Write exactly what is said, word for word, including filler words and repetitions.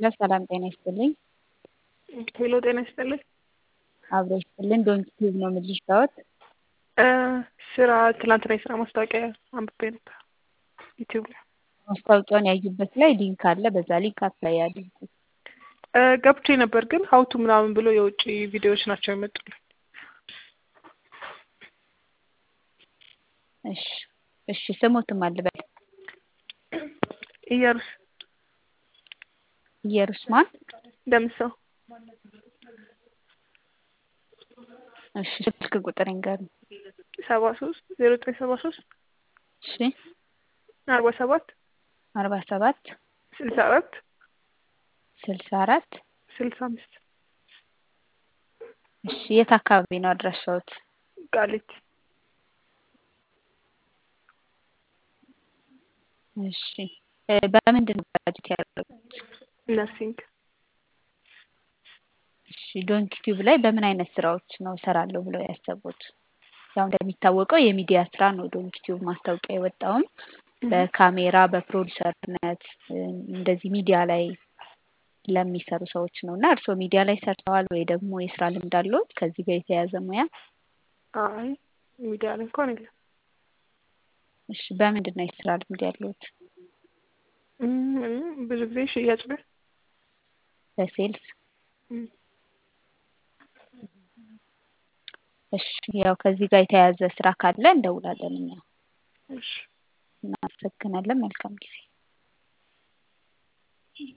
ሰላም ጤና ይስጥልኝ። ሄሎ ጤና ይስጥልኝ። አብሮ ይስጥልን። ዶንት ቲዩብ ነው የምልሽታወት። እ ስራ ትላንትና የስራ ማስታወቂያ አንብቤ ነበር ዩቲዩብ ላይ። ማስታወቂያውን ያዩበት ላይ ሊንክ አለ። በዛ ሊንክ አፕላይ ያድርጉ። እ ገብቼ ነበር ግን ሀውቱ ምናምን ብሎ የውጭ ቪዲዮዎች ናቸው የመጡልኝ። እሺ እሺ ስሞትም አልበል ኢየሩስ ኢየሩስ ማን? ደምሰው። እሺ ስልክ ቁጥር ይንገሩኝ። ሰባ ሶስት ዜሮ ዘጠኝ ሰባ ሶስት እሺ አርባ ሰባት አርባ ሰባት ስልሳ አራት ስልሳ አራት ስልሳ አምስት እሺ የት አካባቢ ነው አድራሻዎት? ቃሊቲ። እሺ እ በምንድን ነው ግራጁዌት ያደረጉት? ነርሲንግ። እሺ ዶንት ቲዩብ ላይ በምን አይነት ስራዎች ነው እሰራለሁ ብለው ያሰቡት? ያው እንደሚታወቀው የሚዲያ ስራ ነው ዶንት ቲዩብ ማስታወቂያ የወጣውም በካሜራ በፕሮዲሰርነት እ እንደዚህ ሚዲያ ላይ ለሚሰሩ ሰዎች ነው እና እርስዎ ሚዲያ ላይ ሰርተዋል ወይ ደግሞ የስራ ልምድ አለዎት ከዚህ ጋር የተያያዘ ሙያ? አይ ሚዲያ ላይ እንኳን የለም። እሺ በምንድን ነው የስራ ልምድ ያለዎት? እም እኔ ብዙ ጊዜ ሽያጭ ላይ በሴልስ። እም እሺ ያው ከዚህ ጋር የተያያዘ ስራ ካለ እንደውላለን እኛ። እሺ እናመሰግናለን። መልካም ጊዜ።